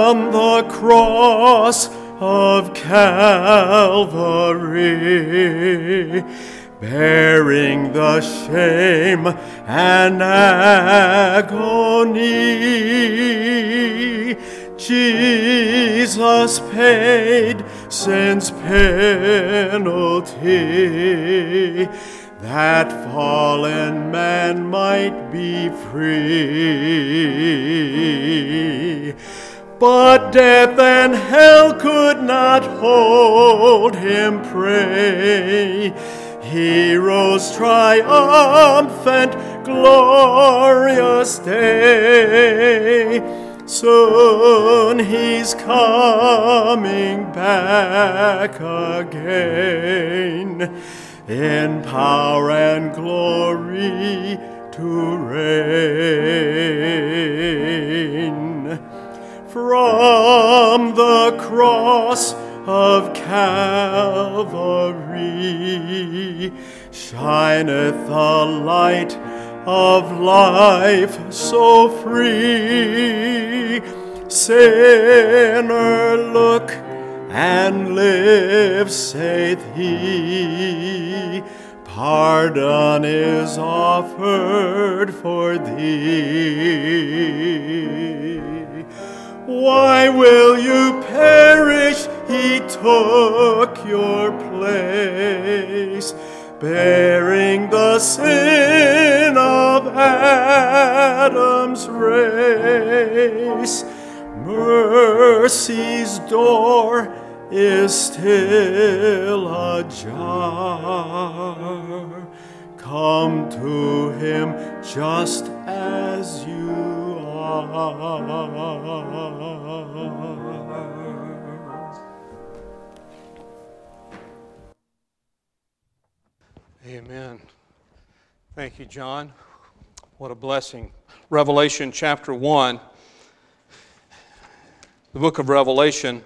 from the cross of Calvary, bearing the shame and agony. Jesus paid sin's penalty, that fallen man might be free. But death and hell could not hold him prey. He rose triumphant, glorious day. Soon he's coming back again, in power and glory to reign. From the cross of Calvary shineth the light of life so free. Sinner, look and live, saith he. Pardon is offered for thee. Why will you perish? He took your place, bearing the sin of Adam's race. Mercy's door is still ajar. Come to him just as you are. Amen. Thank you, John. What a blessing. Revelation chapter 1. The book of Revelation,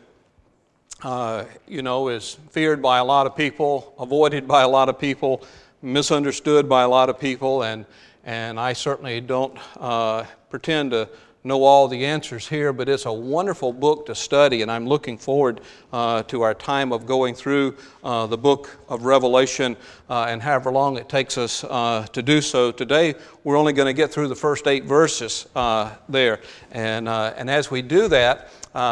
is feared by a lot of people, avoided by a lot of people, misunderstood by a lot of people, and I certainly don't pretend to know all the answers here, but it's a wonderful book to study, and I'm looking forward to our time of going through the book of Revelation and however long it takes us to do so. Today, we're only going to get through the first 8 verses there, and as we do that,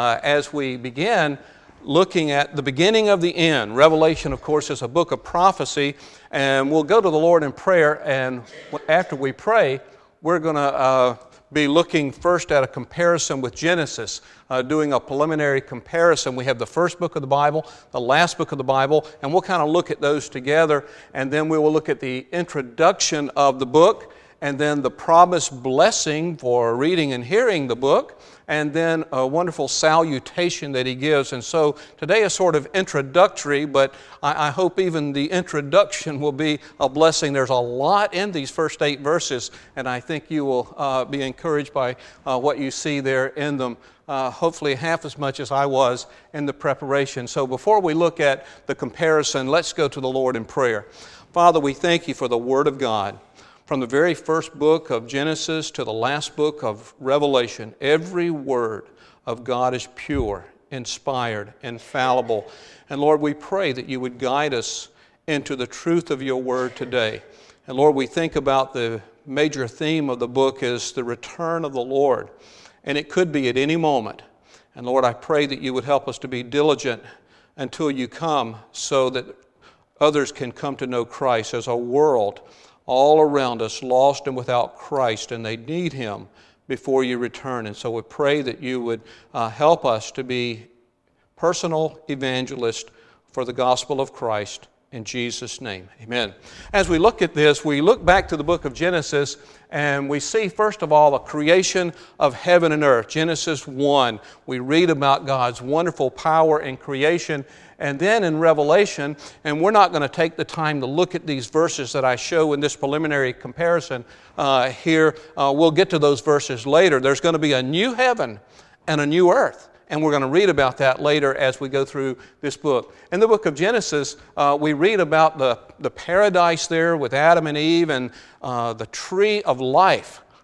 as we begin looking at the beginning of the end, Revelation, of course, is a book of prophecy, and we'll go to the Lord in prayer, and after we pray, we're going to be looking first at a comparison with Genesis, doing a preliminary comparison. We have the first book of the Bible, the last book of the Bible, and we'll kind of look at those together, and then we will look at the introduction of the book, and then the promised blessing for reading and hearing the book, and then a wonderful salutation that he gives. And so today is sort of introductory, but I hope even the introduction will be a blessing. There's a lot in these first 8 verses, and I think you will be encouraged by what you see there in them. Hopefully half as much as I was in the preparation. So before we look at the comparison, let's go to the Lord in prayer. Father, we thank you for the Word of God. From the very first book of Genesis to the last book of Revelation, every word of God is pure, inspired, infallible. And Lord, we pray that you would guide us into the truth of your word today. And Lord, we think about the major theme of the book is the return of the Lord. And it could be at any moment. And Lord, I pray that you would help us to be diligent until you come so that others can come to know Christ. As a world all around us lost and without Christ, and they need him before you return. And so we pray that you would help us to be personal evangelists for the gospel of Christ. In Jesus' name, amen. As we look at this, we look back to the book of Genesis, and we see, first of all, the creation of heaven and earth. Genesis 1, we read about God's wonderful power in creation. And then in Revelation, and we're not going to take the time to look at these verses that I show in this preliminary comparison here. We'll get to those verses later. There's going to be a new heaven and a new earth. And we're going to read about that later as we go through this book. In the book of Genesis, we read about the paradise there with Adam and Eve and the tree of life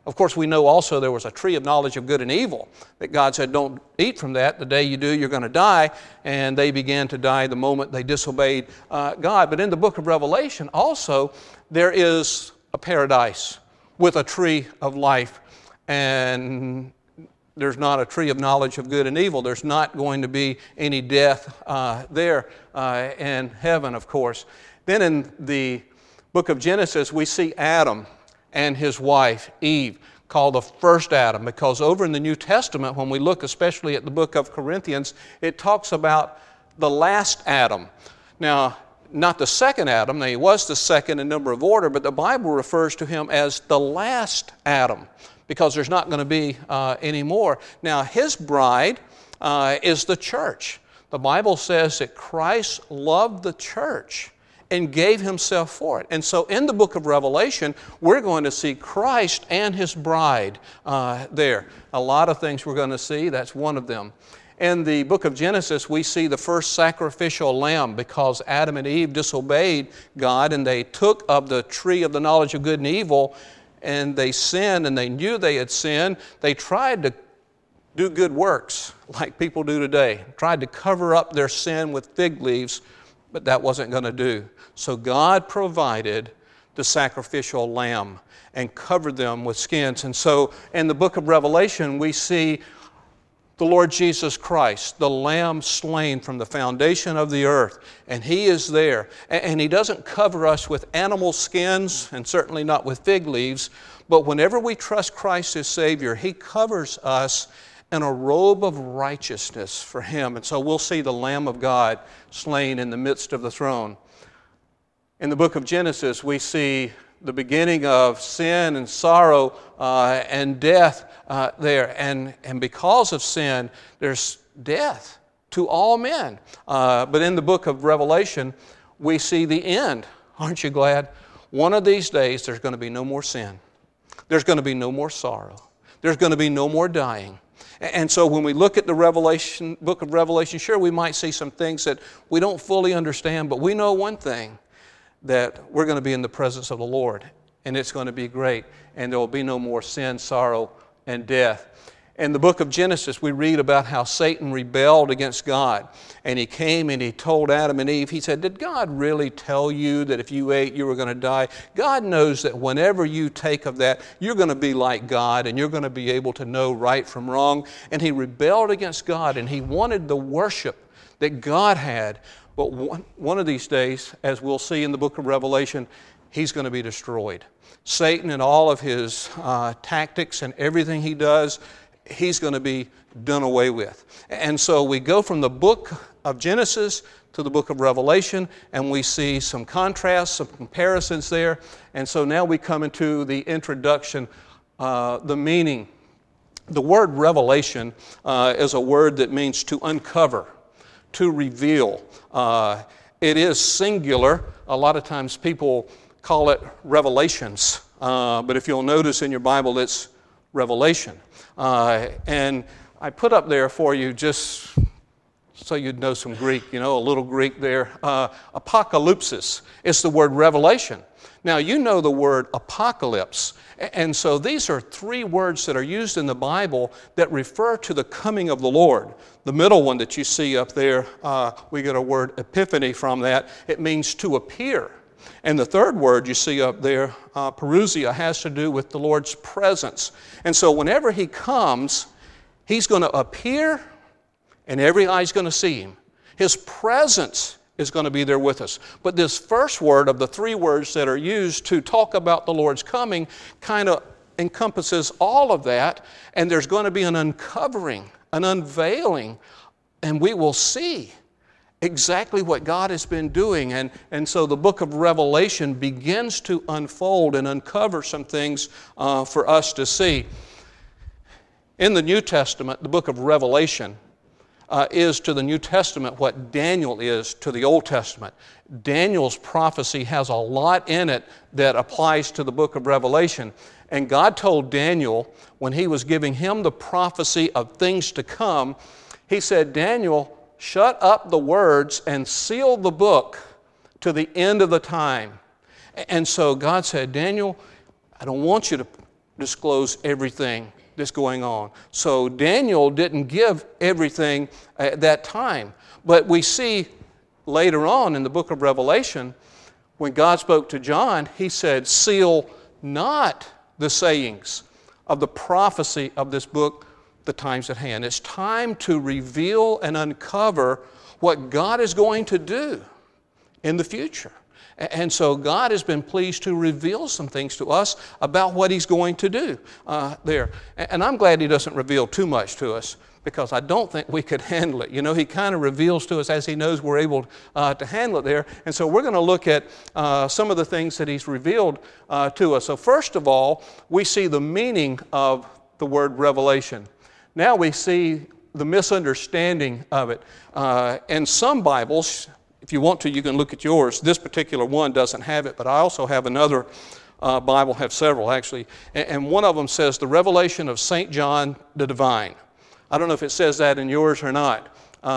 Of course, we know also there was a tree of knowledge of good and evil that God said, don't eat from that. The day you do, you're going to die. And they began to die the moment they disobeyed God. But in the book of Revelation also, there is a paradise with a tree of life. And there's not a tree of knowledge of good and evil. There's not going to be any death there in heaven, of course. Then in the book of Genesis, we see Adam and his wife, Eve, called the first Adam, because over in the New Testament, when we look especially at the book of Corinthians, it talks about the last Adam. Now, not the second Adam. Now, he was the second in number of order, but the Bible refers to him as the last Adam, because there's not going to be any more. Now, his bride is the church. The Bible says that Christ loved the church and gave himself for it. And so in the book of Revelation, we're going to see Christ and his bride there. A lot of things we're going to see. That's one of them. In the book of Genesis, we see the first sacrificial lamb, because Adam and Eve disobeyed God and they took of the tree of the knowledge of good and evil, and they sinned, and they knew they had sinned. They tried to do good works like people do today, tried to cover up their sin with fig leaves, but that wasn't going to do. So God provided the sacrificial lamb and covered them with skins. And so in the book of Revelation, we see the Lord Jesus Christ, the Lamb slain from the foundation of the earth. And He is there. And He doesn't cover us with animal skins, and certainly not with fig leaves, but whenever we trust Christ as Savior, He covers us in a robe of righteousness for Him. And so we'll see the Lamb of God slain in the midst of the throne. In the book of Genesis, we see the beginning of sin and sorrow and death there. And because of sin, there's death to all men. But in the book of Revelation, we see the end. Aren't you glad? One of these days, there's going to be no more sin. There's going to be no more sorrow. There's going to be no more dying. And so when we look at the book of Revelation, sure, we might see some things that we don't fully understand, but we know one thing, that we're going to be in the presence of the Lord, and it's going to be great, and there will be no more sin, sorrow, and death. In the book of Genesis, we read about how Satan rebelled against God, and he came and he told Adam and Eve, he said, did God really tell you that if you ate, you were going to die? God knows that whenever you take of that, you're going to be like God, and you're going to be able to know right from wrong. And he rebelled against God, and he wanted the worship that God had. But one of these days, as we'll see in the book of Revelation, he's going to be destroyed. Satan and all of his tactics and everything he does, he's going to be done away with. And so we go from the book of Genesis to the book of Revelation, and we see some contrasts, some comparisons there. And so now we come into the introduction, the meaning. The word revelation is a word that means to uncover, to reveal. It is singular. A lot of times people call it revelations, but if you'll notice in your Bible, it's revelation. And I put up there for you just so you'd know some Greek, a little Greek there. Apocalypsis is the word revelation. Now, you know the word apocalypse. And so these are three words that are used in the Bible that refer to the coming of the Lord. The middle one that you see up there, we get a word epiphany from that. It means to appear. And the third word you see up there, parousia, has to do with the Lord's presence. And so whenever He comes, He's going to appear and every eye's going to see Him. His presence is going to be there with us. But this first word of the three words that are used to talk about the Lord's coming kind of encompasses all of that, and there's going to be an uncovering, an unveiling, and we will see exactly what God has been doing. And so the book of Revelation begins to unfold and uncover some things for us to see. In the New Testament, the book of Revelation is to the New Testament what Daniel is to the Old Testament. Daniel's prophecy has a lot in it that applies to the book of Revelation. And God told Daniel, when He was giving him the prophecy of things to come, He said, Daniel, shut up the words and seal the book to the end of the time. And so God said, Daniel, I don't want you to disclose everything that's going on. So Daniel didn't give everything at that time. But we see later on in the book of Revelation, when God spoke to John, he said, seal not the sayings of the prophecy of this book, the time's at hand. It's time to reveal and uncover what God is going to do in the future. And so God has been pleased to reveal some things to us about what He's going to do there. And I'm glad He doesn't reveal too much to us, because I don't think we could handle it. You know, He kind of reveals to us as He knows we're able to handle it there. And so we're going to look at some of the things that He's revealed to us. So first of all, we see the meaning of the word revelation. Now we see the misunderstanding of it. In some Bibles, if you want to, you can look at yours. This particular one doesn't have it, but I also have another Bible, have several actually. And one of them says, the revelation of St. John the Divine. I don't know if it says that in yours or not,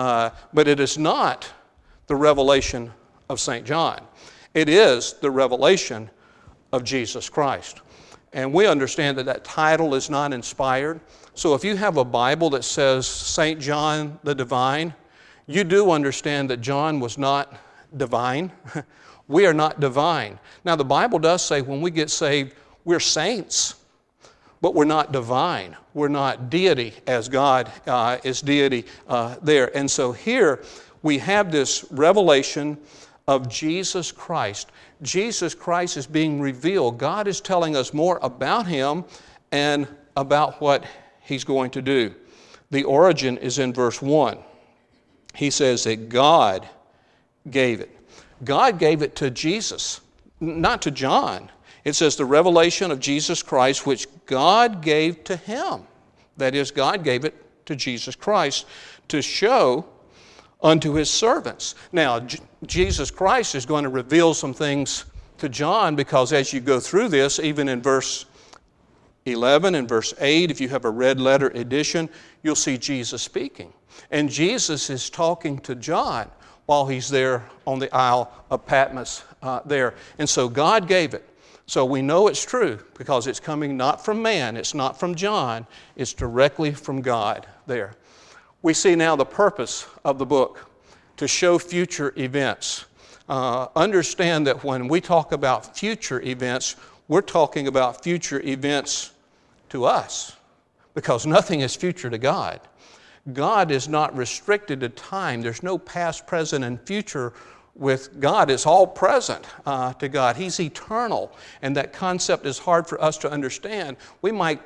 but it is not the revelation of St. John. It is the revelation of Jesus Christ. And we understand that that title is not inspired. So if you have a Bible that says St. John the Divine, you do understand that John was not divine. We are not divine. Now the Bible does say when we get saved, we're saints, but we're not divine. We're not deity as God is deity there. And so here we have this revelation of Jesus Christ. Jesus Christ is being revealed. God is telling us more about Him and about what He's going to do. The origin is in verse 1. He says that God gave it. God gave it to Jesus, not to John. It says the revelation of Jesus Christ, which God gave to Him. That is, God gave it to Jesus Christ to show unto His servants. Now, Jesus Christ is going to reveal some things to John, because as you go through this, even in verse 11 and verse 8, if you have a red letter edition, you'll see Jesus speaking. And Jesus is talking to John while he's there on the Isle of Patmos there. And so God gave it. So we know it's true because it's coming not from man, it's not from John, it's directly from God there. We see now the purpose of the book, to show future events. Understand that when we talk about future events, we're talking about future events to us, because nothing is future to God. God is not restricted to time. There's no past, present, and future with God. It's all present to God. He's eternal, and that concept is hard for us to understand. We might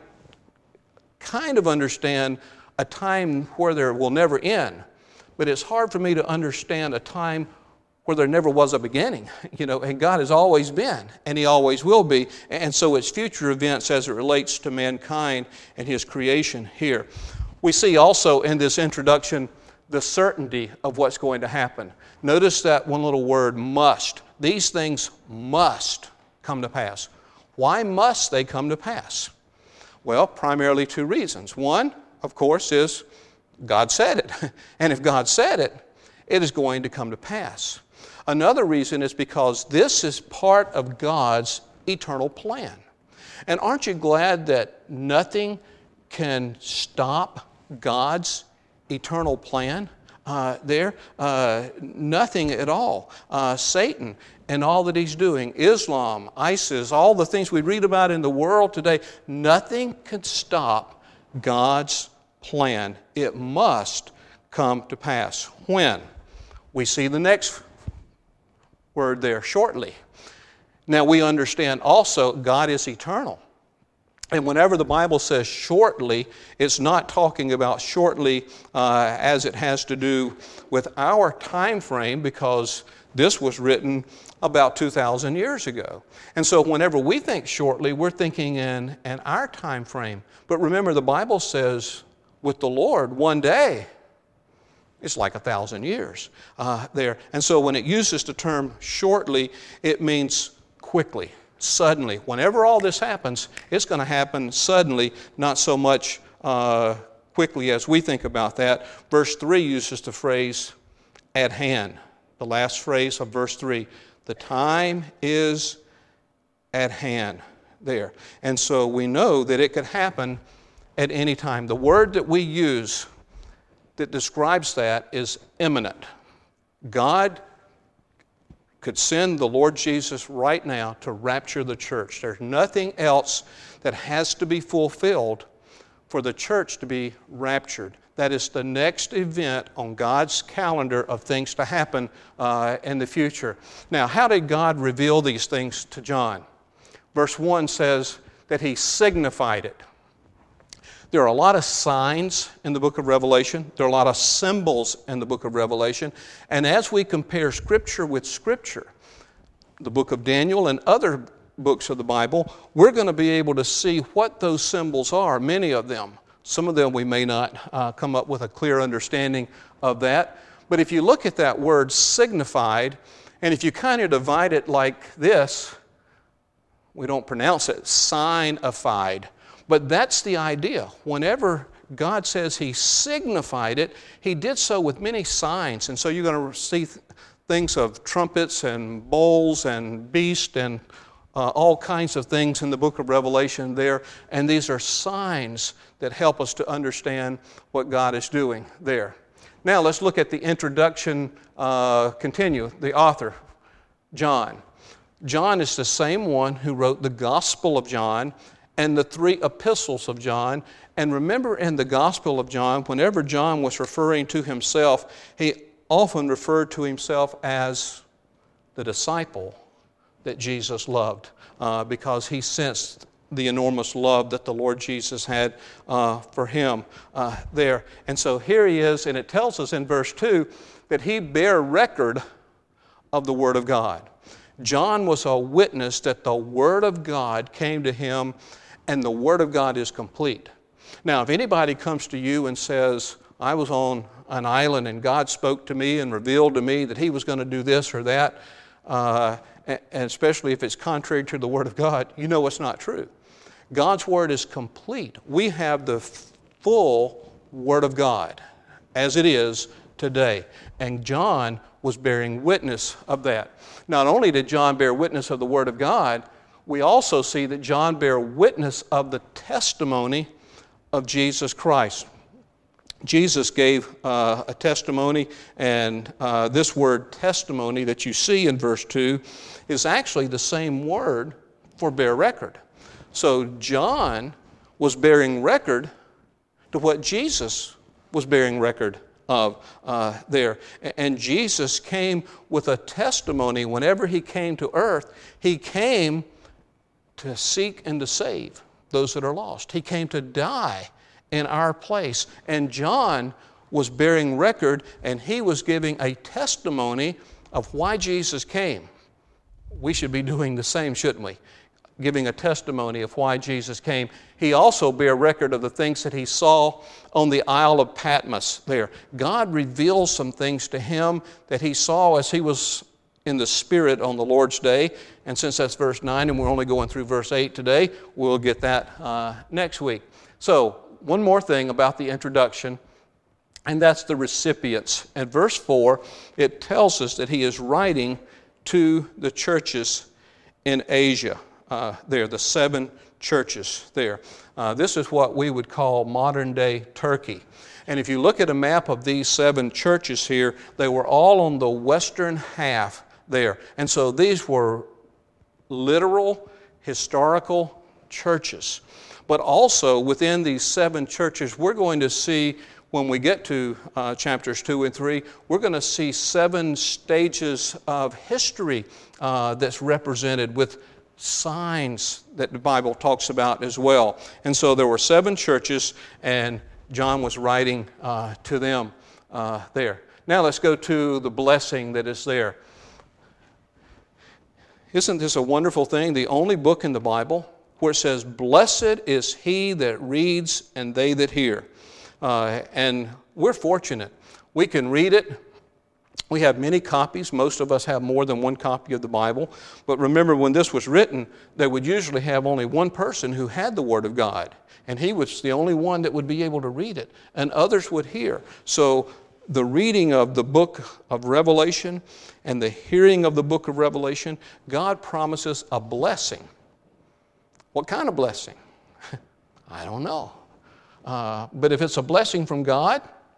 kind of understand a time where there will never end, but it's hard for me to understand a time where there never was a beginning, and God has always been, and He always will be. And so it's future events as it relates to mankind and His creation here. We see also in this introduction the certainty of what's going to happen. Notice that one little word, must. These things must come to pass. Why must they come to pass? Well, primarily two reasons. One, of course, is God said it. And if God said it, it is going to come to pass. Another reason is because this is part of God's eternal plan. And aren't you glad that nothing can stop God's eternal plan there? Nothing at all. Satan and all that he's doing, Islam, ISIS, all the things we read about in the world today, nothing can stop God's plan. It must come to pass. When? We see the next word there, shortly. Now we understand also God is eternal. And whenever the Bible says shortly, it's not talking about shortly as it has to do with our time frame, because this was written about 2,000 years ago. And so whenever we think shortly, we're thinking in our time frame. But remember, the Bible says with the Lord, one day, it's like 1,000 years there. And so when it uses the term shortly, it means quickly, suddenly. Whenever all this happens, it's going to happen suddenly, not so much quickly as we think about that. Verse 3 uses the phrase at hand. The last phrase of verse 3, the time is at hand. there. And so we know that it could happen at any time. The word that we use that describes that is imminent. God could send the Lord Jesus right now to rapture the church. There's nothing else that has to be fulfilled for the church to be raptured. That is the next event on God's calendar of things to happen in the future. Now, how did God reveal these things to John? Verse 1 says that he signified it. There are a lot of signs in the book of Revelation. There are a lot of symbols in the book of Revelation. And as we compare Scripture with Scripture, the book of Daniel and other books of the Bible, we're going to be able to see what those symbols are, many of them. Some of them we may not come up with a clear understanding of that. But if you look at that word signified, and if you kind of divide it like this, we don't pronounce it signified. But that's the idea. Whenever God says He signified it, He did so with many signs. And so you're going to see things of trumpets and bowls and beasts and all kinds of things in the book of Revelation there. And these are signs that help us to understand what God is doing there. Now let's look at the introduction, continue, the author, John. John is the same one who wrote the Gospel of John and the 3 epistles of John. And remember, in the Gospel of John, whenever John was referring to himself, he often referred to himself as the disciple that Jesus loved because he sensed the enormous love that the Lord Jesus had for him there. And so here he is, and it tells us in verse 2 that he bare record of the Word of God. John was a witness that the Word of God came to him, and the Word of God is complete. Now, if anybody comes to you and says, I was on an island and God spoke to me and revealed to me that He was going to do this or that, and especially if it's contrary to the Word of God, you know it's not true. God's Word is complete. We have the full Word of God as it is today. And John was bearing witness of that. Not only did John bear witness of the Word of God, we also see that John bare witness of the testimony of Jesus Christ. Jesus gave a testimony, and this word testimony that you see in verse 2 is actually the same word for bear record. So John was bearing record to what Jesus was bearing record of there. And Jesus came with a testimony. Whenever He came to earth, He came to seek and to save those that are lost. He came to die in our place. And John was bearing record, and he was giving a testimony of why Jesus came. We should be doing the same, shouldn't we? Giving a testimony of why Jesus came. He also bare record of the things that he saw on the Isle of Patmos there. God revealed some things to him that he saw as he was in the Spirit on the Lord's day. And since that's verse 9 and we're only going through verse 8 today, we'll get that next week. So, one more thing about the introduction, and that's the recipients. In verse 4, it tells us that he is writing to the churches in Asia. There, the 7 churches there. This is what we would call modern-day Turkey. And if you look at a map of these 7 churches here, they were all on the western half there. And so these were literal, historical churches. But also within these 7 churches, we're going to see, when we get to chapters 2 and 3, we're going to see 7 stages of history that's represented with signs that the Bible talks about as well. And so there were 7 churches, and John was writing to them there. Now let's go to the blessing that is there. Isn't this a wonderful thing? The only book in the Bible where it says, "Blessed is he that reads and they that hear." And we're fortunate. We can read it. We have many copies. Most of us have more than one copy of the Bible. But remember, when this was written, they would usually have only one person who had the Word of God. And he was the only one that would be able to read it. And others would hear. So the reading of the book of Revelation and the hearing of the book of Revelation, God promises a blessing What kind of blessing? I don't know. But if it's a blessing from God,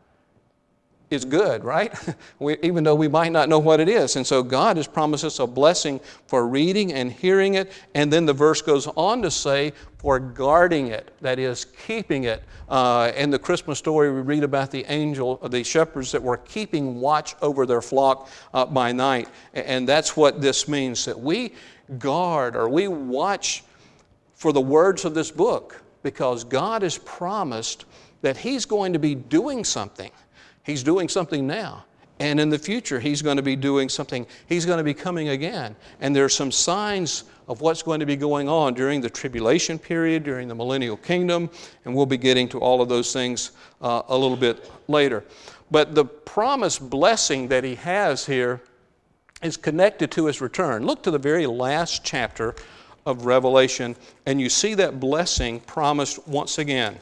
it's good, right? Even though we might not know what it is. And so God has promised us a blessing for reading and hearing it. And then the verse goes on to say, for guarding it, that is, keeping it. In the Christmas story, we read about the shepherds that were keeping watch over their flock by night. And that's what this means, that we guard or we watch for the words of this book, because God has promised that He's going to be doing something. He's doing something now. And in the future, He's going to be doing something. He's going to be coming again. And there are some signs of what's going to be going on during the tribulation period, during the millennial kingdom. And we'll be getting to all of those things a little bit later. But the promised blessing that He has here is connected to His return. Look to the very last chapter of Revelation, and you see that blessing promised once again.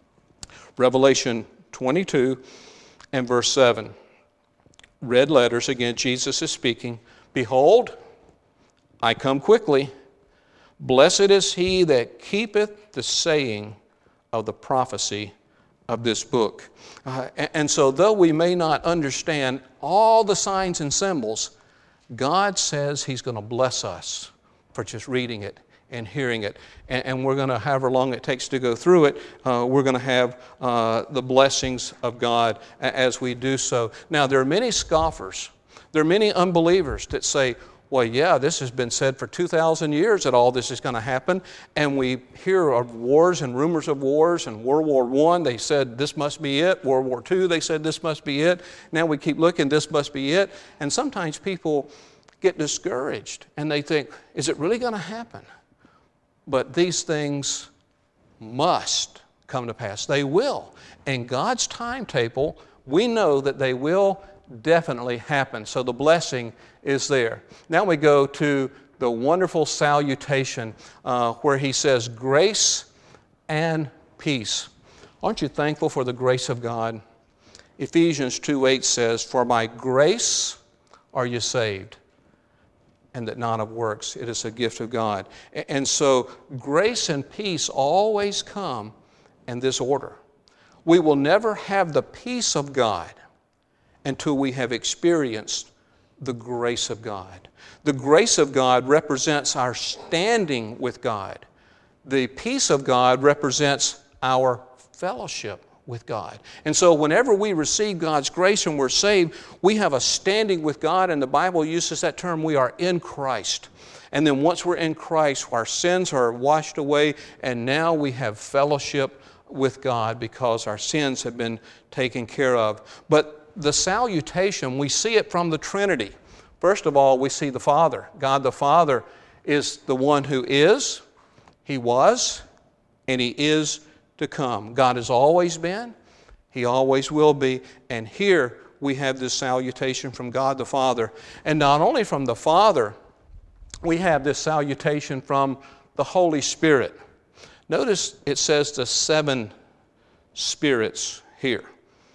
Revelation 22 and verse 7. Red letters, again, Jesus is speaking. Behold, I come quickly. Blessed is he that keepeth the saying of the prophecy of this book. And so though we may not understand all the signs and symbols, God says He's going to bless us for just reading it and hearing it. And we're going to, however long it takes to go through it, we're going to have the blessings of God as we do so. Now, there are many scoffers. There are many unbelievers that say, well, yeah, this has been said for 2,000 years that all this is going to happen. And we hear of wars and rumors of wars. And World War I, they said this must be it. World War II, they said this must be it. Now we keep looking, this must be it. And sometimes people get discouraged and they think, is it really going to happen? But these things must come to pass. They will. And God's timetable, we know that they will definitely happen. So the blessing is there. Now we go to the wonderful salutation where He says, grace and peace. Aren't you thankful for the grace of God? Ephesians 2:8 says, for by grace are you saved, and that not of works. It is a gift of God. And so grace and peace always come in this order. We will never have the peace of God until we have experienced the grace of God. The grace of God represents our standing with God. The peace of God represents our fellowship with God. And so whenever we receive God's grace and we're saved, we have a standing with God, and the Bible uses that term, we are in Christ. And then once we're in Christ, our sins are washed away, and now we have fellowship with God because our sins have been taken care of. But the salutation, we see it from the Trinity. First of all, we see the Father. God the Father is the one who is, He was, and He is to come. God has always been, He always will be, and here we have this salutation from God the Father. And not only from the Father, we have this salutation from the Holy Spirit. Notice it says the 7 spirits here.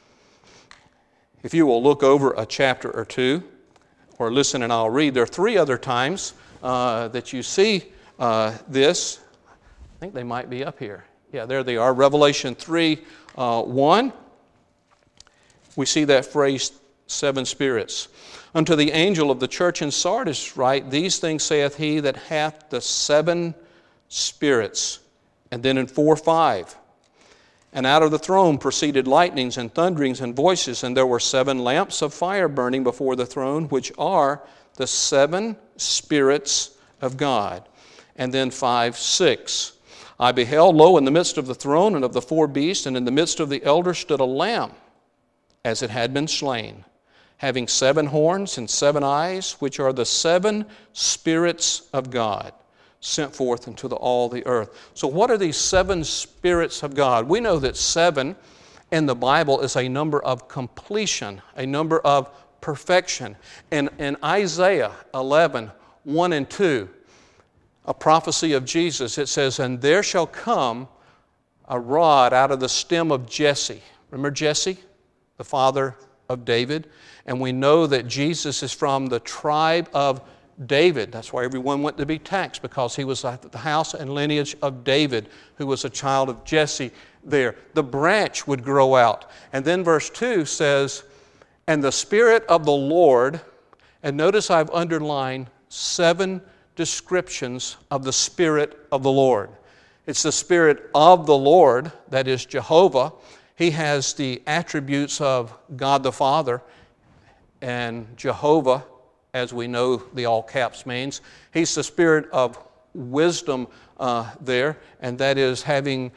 If you will look over a chapter or two, or listen and I'll read, there are 3 other times that you see this. I think they might be up here. Yeah, there they are. Revelation 3:1. We see that phrase, 7 spirits. Unto the angel of the church in Sardis write, these things saith he that hath the 7 spirits. And then in 4:5, and out of the throne proceeded lightnings and thunderings and voices, and there were 7 lamps of fire burning before the throne, which are the 7 spirits of God. And then 5:6. I beheld, lo, in the midst of the throne and of the 4 beasts, and in the midst of the elders stood a lamb, as it had been slain, having 7 horns and 7 eyes, which are the 7 spirits of God, sent forth into all the earth. So what are these 7 spirits of God? We know that 7 in the Bible is a number of completion, a number of perfection. And in Isaiah 11:1 and 2, a prophecy of Jesus, it says, and there shall come a rod out of the stem of Jesse. Remember Jesse, the father of David? And we know that Jesus is from the tribe of David. That's why everyone went to be taxed, because he was the house and lineage of David, who was a child of Jesse there. The branch would grow out. And then verse 2 says, and the Spirit of the Lord, and notice I've underlined 7 descriptions of the Spirit of the Lord. It's the Spirit of the Lord, that is Jehovah. He has the attributes of God the Father, and Jehovah, as we know the all caps means. He's the Spirit of wisdom there, and that is having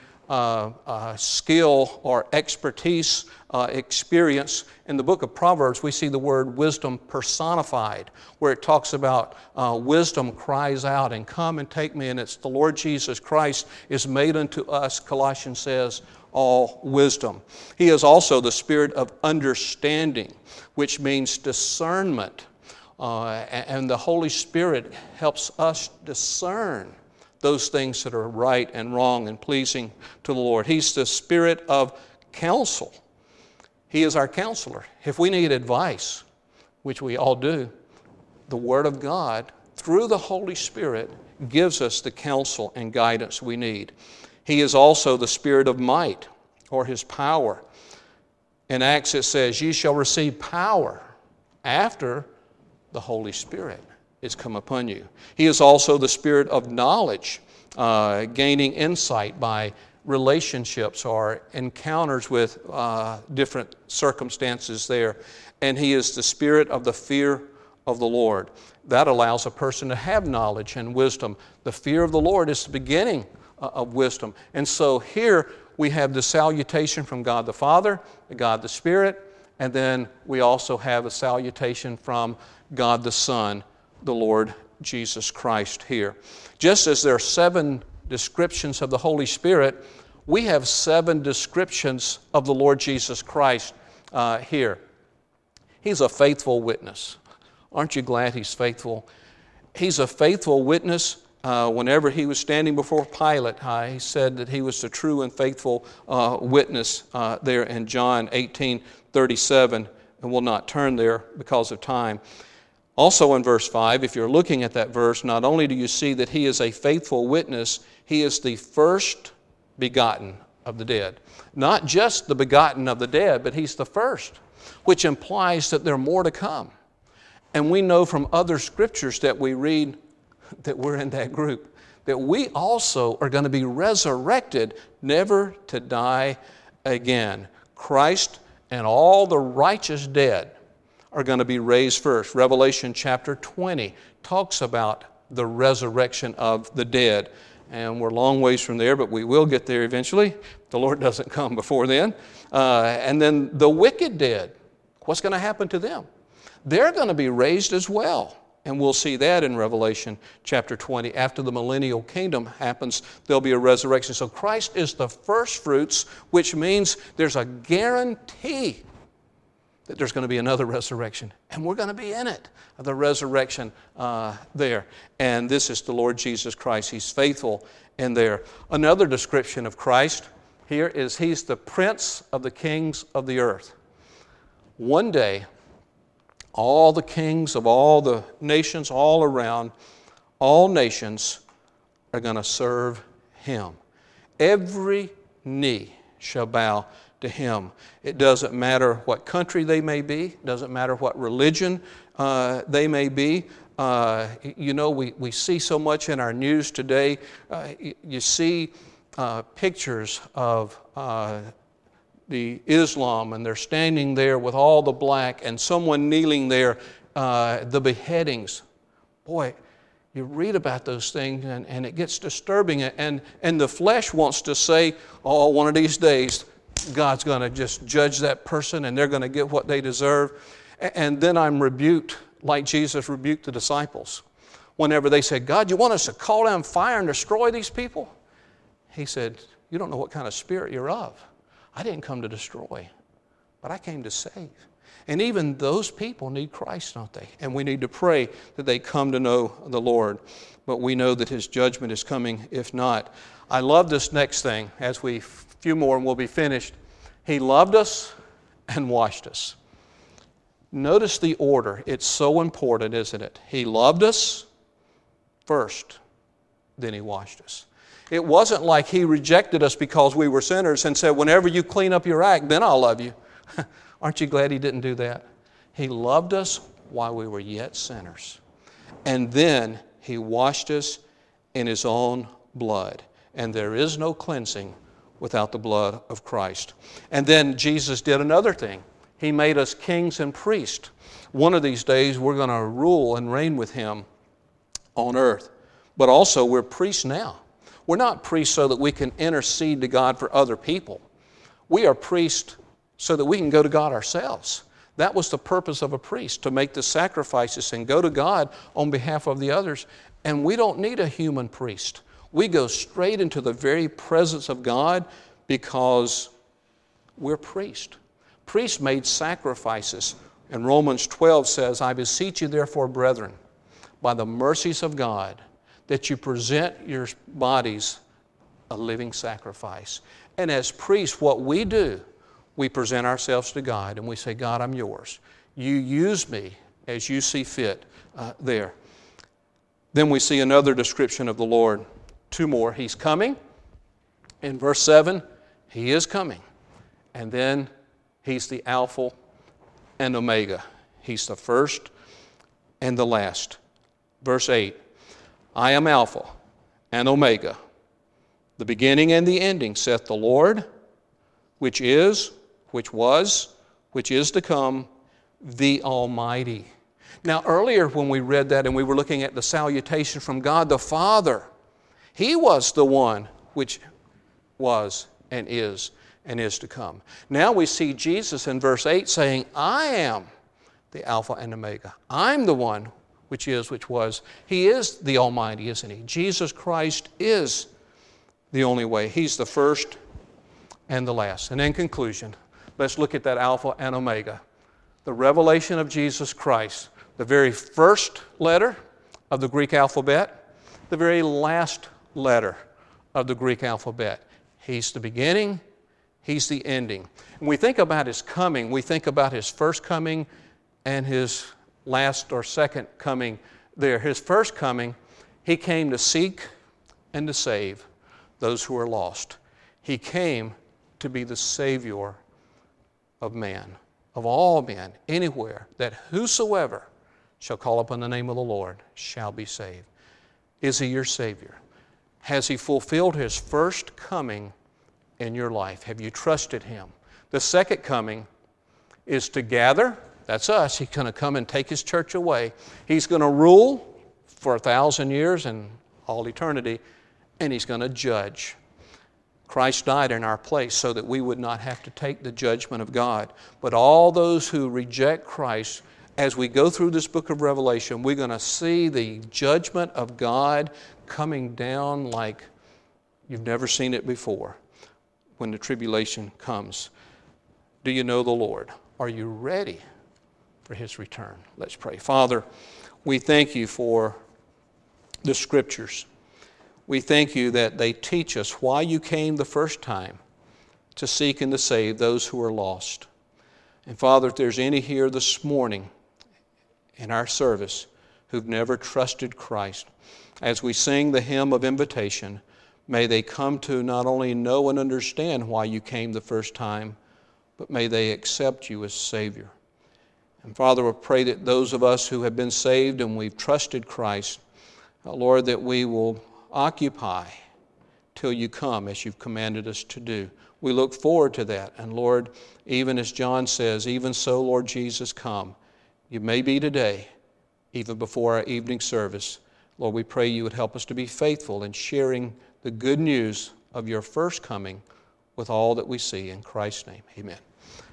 skill or expertise, experience. In the book of Proverbs, we see the word wisdom personified, where it talks about wisdom cries out and come and take me, and it's the Lord Jesus Christ is made unto us, Colossians says, all wisdom. He is also the Spirit of understanding, which means discernment. And the Holy Spirit helps us discern those things that are right and wrong and pleasing to the Lord. He's the Spirit of counsel. He is our counselor. If we need advice, which we all do, the Word of God, through the Holy Spirit, gives us the counsel and guidance we need. He is also the Spirit of might, or His power. In Acts it says, ye shall receive power after the Holy Spirit is come upon you. He is also the Spirit of knowledge, gaining insight by relationships or encounters with different circumstances there. And He is the Spirit of the fear of the Lord. That allows a person to have knowledge and wisdom. The fear of the Lord is the beginning of wisdom. And so here we have the salutation from God the Father, God the Spirit, and then we also have a salutation from God the Son, the Lord Jesus Christ here. Just as there are 7 descriptions of the Holy Spirit, we have 7 descriptions of the Lord Jesus Christ here. He's a faithful witness. Aren't you glad He's faithful? He's a faithful witness. Whenever He was standing before Pilate, He said that He was the true and faithful witness there in John 18:37, and we'll not turn there because of time. Also in verse 5, if you're looking at that verse, not only do you see that He is a faithful witness, He is the first begotten of the dead. Not just the begotten of the dead, but He's the first, which implies that there are more to come. And we know from other scriptures that we read that we're in that group, that we also are going to be resurrected, never to die again. Christ and all the righteous dead are going to be raised first. Revelation chapter 20 talks about the resurrection of the dead. And we're a long ways from there, but we will get there eventually. The Lord doesn't come before then. And then the wicked dead, what's going to happen to them? They're going to be raised as well. And we'll see that in Revelation chapter 20. After the millennial kingdom happens, there'll be a resurrection. So Christ is the first fruits, which means there's a guarantee that there's going to be another resurrection. And we're going to be in it, the resurrection there. And this is the Lord Jesus Christ. He's faithful in there. Another description of Christ here is He's the Prince of the kings of the earth. One day, all the kings of all the nations all around, all nations are going to serve Him. Every knee shall bow to Him. It doesn't matter what country they may be. It doesn't matter what religion they may be. We see so much in our news today. You see pictures of the Islam, and they're standing there with all the black and someone kneeling there, the beheadings. Boy, you read about those things and it gets disturbing. And the flesh wants to say, oh, one of these days, God's going to just judge that person and they're going to get what they deserve. And then I'm rebuked like Jesus rebuked the disciples. Whenever they said, God, you want us to call down fire and destroy these people? He said, you don't know what kind of spirit you're of. I didn't come to destroy, but I came to save. And even those people need Christ, don't they? And we need to pray that they come to know the Lord. But we know that His judgment is coming if not. I love this next thing. As we, few more and we'll be finished. He loved us and washed us. Notice the order. It's so important, isn't it? He loved us first, then He washed us. It wasn't like He rejected us because we were sinners and said, whenever you clean up your act, then I'll love you. Aren't you glad He didn't do that? He loved us while we were yet sinners. And then He washed us in His own blood. And there is no cleansing without the blood of Christ. And then Jesus did another thing. He made us kings and priests. One of these days we're going to rule and reign with Him on earth. But also we're priests now. We're not priests so that we can intercede to God for other people. We are priests so that we can go to God ourselves. That was the purpose of a priest, to make the sacrifices and go to God on behalf of the others. And we don't need a human priest. We go straight into the very presence of God because we're priests. Priests made sacrifices. And Romans 12 says, I beseech you therefore, brethren, by the mercies of God, that you present your bodies a living sacrifice. And as priests, what we do, we present ourselves to God and we say, God, I'm yours. You use me as you see fit there. Then we see another description of the Lord. Two more. He's coming. In verse 7, He is coming. And then He's the Alpha and Omega. He's the first and the last. Verse 8, I am Alpha and Omega, the beginning and the ending, saith the Lord, which is, which was, which is to come, the Almighty. Now earlier when we read that and we were looking at the salutation from God the Father, He was the one which was and is to come. Now we see Jesus in verse 8 saying, I am the Alpha and Omega. I'm the one which is, which was. He is the Almighty, isn't He? Jesus Christ is the only way. He's the first and the last. And in conclusion, let's look at that Alpha and Omega. The revelation of Jesus Christ, the very first letter of the Greek alphabet, the very last letter of the Greek alphabet. He's the beginning, He's the ending. When we think about His coming, we think about His first coming and His last or second coming there. His first coming, He came to seek and to save those who are lost. He came to be the Savior of man, of all men, anywhere, that whosoever shall call upon the name of the Lord shall be saved. Is He your Savior? Has He fulfilled His first coming in your life? Have you trusted Him? The second coming is to gather. That's us. He's going to come and take His church away. He's going to rule for 1,000 years and all eternity, and He's going to judge. Christ died in our place so that we would not have to take the judgment of God. But all those who reject Christ, as we go through this book of Revelation, we're going to see the judgment of God coming down like you've never seen it before when the tribulation comes. Do you know the Lord? Are you ready for His return? Let's pray. Father, we thank You for the Scriptures. We thank You that they teach us why You came the first time, to seek and to save those who are lost. And Father, if there's any here this morning in our service who've never trusted Christ, as we sing the hymn of invitation, may they come to not only know and understand why You came the first time, but may they accept You as Savior. And Father, we pray that those of us who have been saved and we've trusted Christ, Lord, that we will occupy till You come as You've commanded us to do. We look forward to that. And Lord, even as John says, even so, Lord Jesus, come. You may be today, even before our evening service. Lord, we pray You would help us to be faithful in sharing the good news of Your first coming with all that we see. In Christ's name, amen.